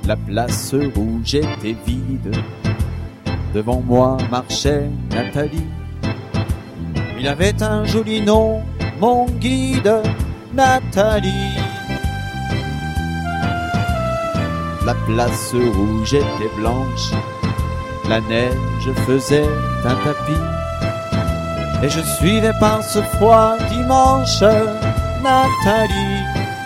La place rouge était vide. Devant moi marchait Nathalie. Il avait un joli nom, mon guide, Nathalie. La place rouge était blanche, la neige faisait un tapis. Et je suivais par ce froid dimanche Nathalie.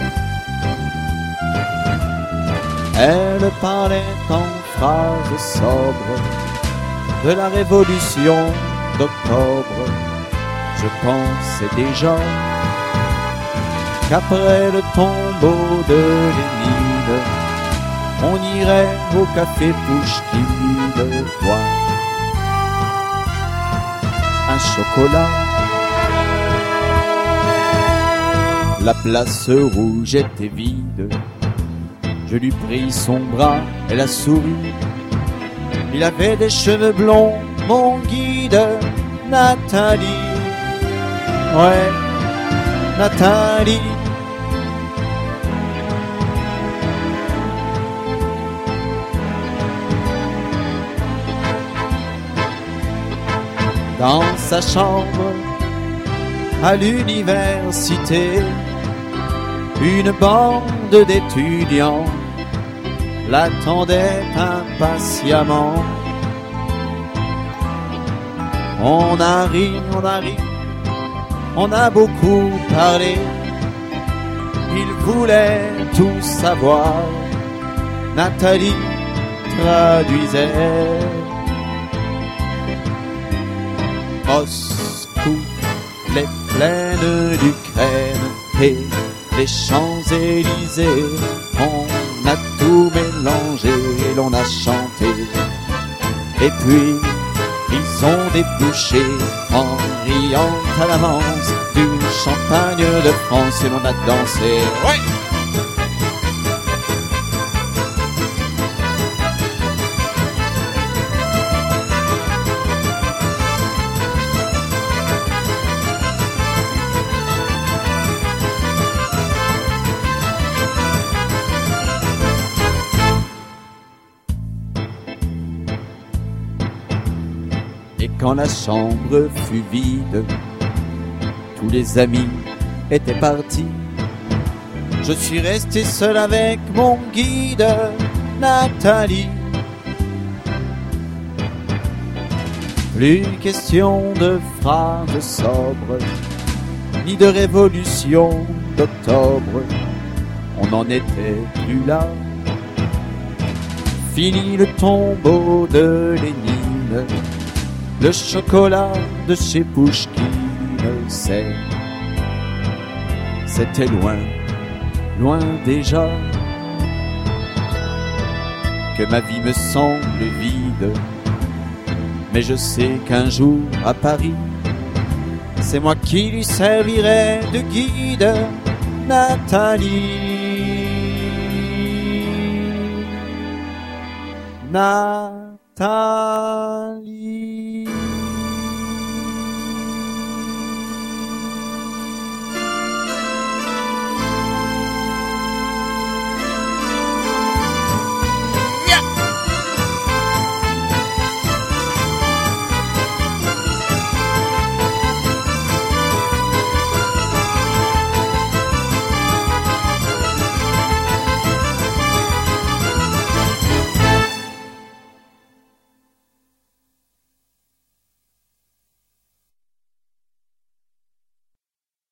Elle parlait en phrases sobres de la révolution d'octobre. Je pensais déjà qu'après le tombeau de Lénine, on irait au café Pouchkine boire un chocolat. La place rouge était vide. Je lui pris son bras, elle a souri. Il avait des cheveux blonds, mon guide, Nathalie. Ouais, Nathalie. Dans sa chambre, à l'université, une bande d'étudiants l'attendait impatiemment. On a ri, on a beaucoup parlé. Il voulait tout savoir. Nathalie traduisait. Moscou, les plaines d'Ukraine et les Champs-Élysées. On a tout mélangé, l'on a chanté. Et puis ils ont débouché en riant à l'avance du champagne de France et l'on a dansé. Ouais! Et quand la chambre fut vide, tous les amis étaient partis. Je suis resté seul avec mon guide, Nathalie. Plus question de phrases sobres, ni de révolution d'octobre. On n'en était plus là. Fini le tombeau de Lénine. Le chocolat de chez Pouchkine, c'était loin, loin déjà, que ma vie me semble vide. Mais je sais qu'un jour à Paris, c'est moi qui lui servirai de guide, Nathalie. Nathalie.